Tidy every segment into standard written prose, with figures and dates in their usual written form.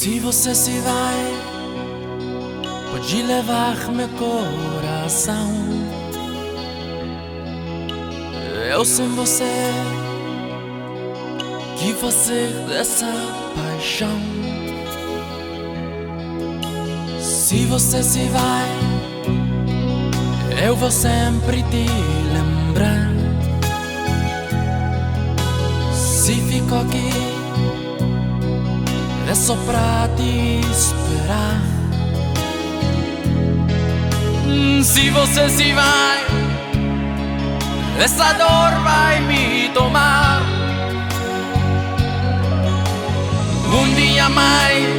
Se você se vai, pode levar meu coração. Eu sem você, que fazer dessa paixão? Se você se vai, eu vou sempre te lembrar. Se fico aqui, é só pra te esperar. Se você se vai, essa dor vai me tomar. Um dia mais,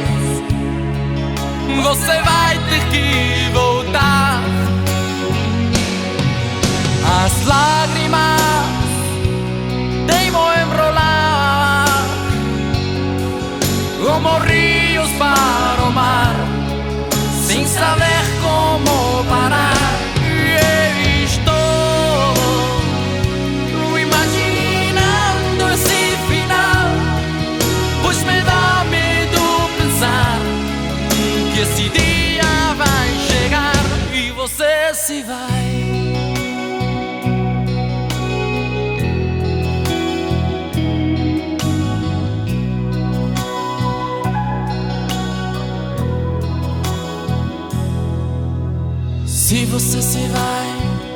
você vai ter que voltar. As lágrimas teimam enrolar como rios para o mar, sem saber como parar. E estou imaginando esse final, pois me dá medo pensar que esse dia vai chegar e você se vai. Se você se vai,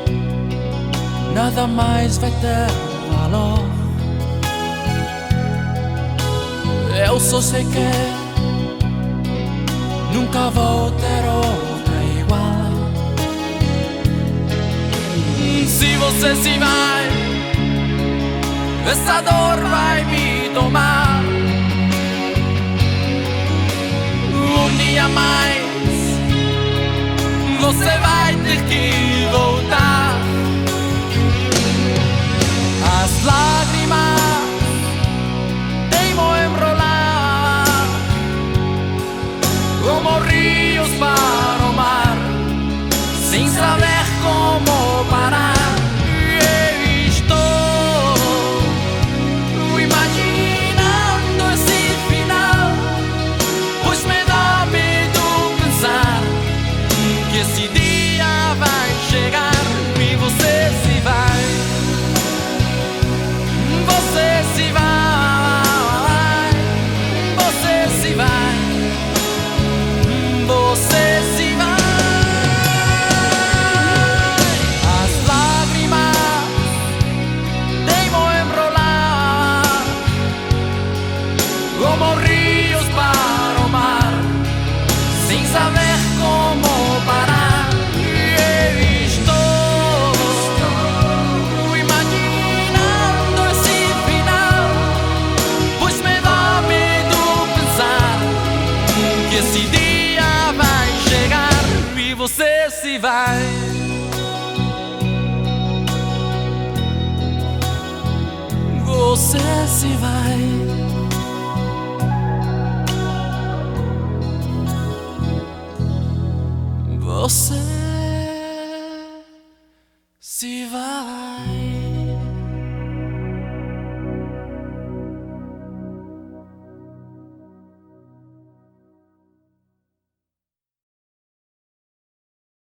nada mais vai ter valor. Eu só sei que nunca vou ter outra igual. Se você se vai, essa dor vai me tomar. Um dia mais, você vai ter que voltar. As lágrimas teimam enrolar como rios para o mar, sem saber como parar. E estou imaginando esse final, pois me dá medo pensar que esse dia vai chegar e você se vai. Você se vai. Você se vai. Você se vai. As lágrimas teimam enrolar como rios para o mar, sem saber como parar. Esse dia vai chegar e você se vai. Você se vai. Você